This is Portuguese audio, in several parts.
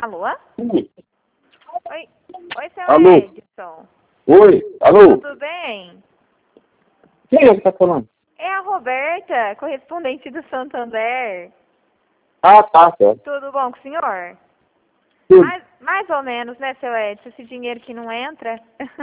Alô? Oi, seu Alô? Edson. Oi, alô? Tudo bem? Quem é que tá falando? É a Roberta, correspondente do Santander. Ah, tá, certo. Tudo bom com o senhor? Tudo. Mais ou menos, né, seu Edson? Esse dinheiro que não entra.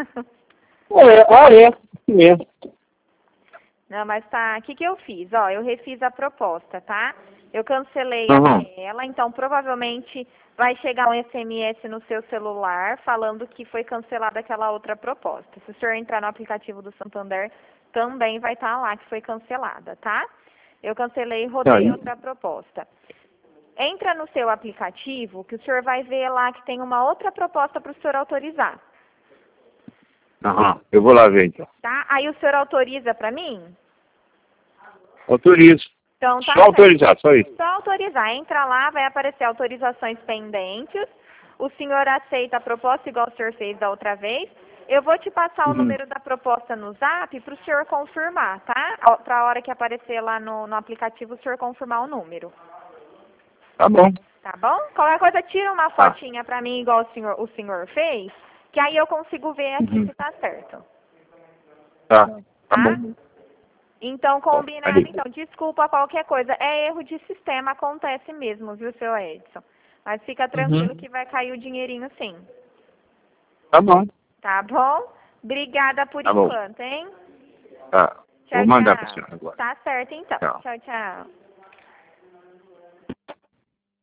É, isso mesmo. Não, mas tá. O que eu fiz? Ó, eu refiz a proposta, tá? Eu cancelei Aham. ela, então provavelmente vai chegar um SMS no seu celular falando que foi cancelada aquela outra proposta. Se o senhor entrar no aplicativo do Santander, também vai estar lá que foi cancelada, tá? Eu cancelei e rodei Aí. outra proposta. Entra no seu aplicativo que o senhor vai ver lá que tem uma outra proposta para o senhor autorizar, Aham. Eu vou lá ver, então. tá? Aí o senhor autoriza para mim? Autorizo. Então tá Só certo. autorizar, só isso. Só autorizar. Entra lá, vai aparecer autorizações pendentes. O senhor aceita a proposta igual o senhor fez da outra vez. Eu vou te passar o Uhum. número da proposta no zap para o senhor confirmar, tá? Para a hora que aparecer lá no aplicativo, o senhor confirmar o número. Tá bom. Tá bom? Qualquer coisa, tira uma Tá. fotinha para mim igual o senhor fez, que aí eu consigo ver aqui Uhum. se tá certo. Tá. Tá Tá? bom. Então, combinado. Aí. Então, desculpa qualquer coisa. É erro de sistema, acontece mesmo, viu, seu Edson? Mas fica tranquilo Uhum. que vai cair o dinheirinho sim. Tá bom. Tá bom? Obrigada por Tá bom. enquanto, hein? Tá. Tchau, Vou mandar pra tchau. senhora agora. Tá certo, então. Tchau. Tchau, tchau.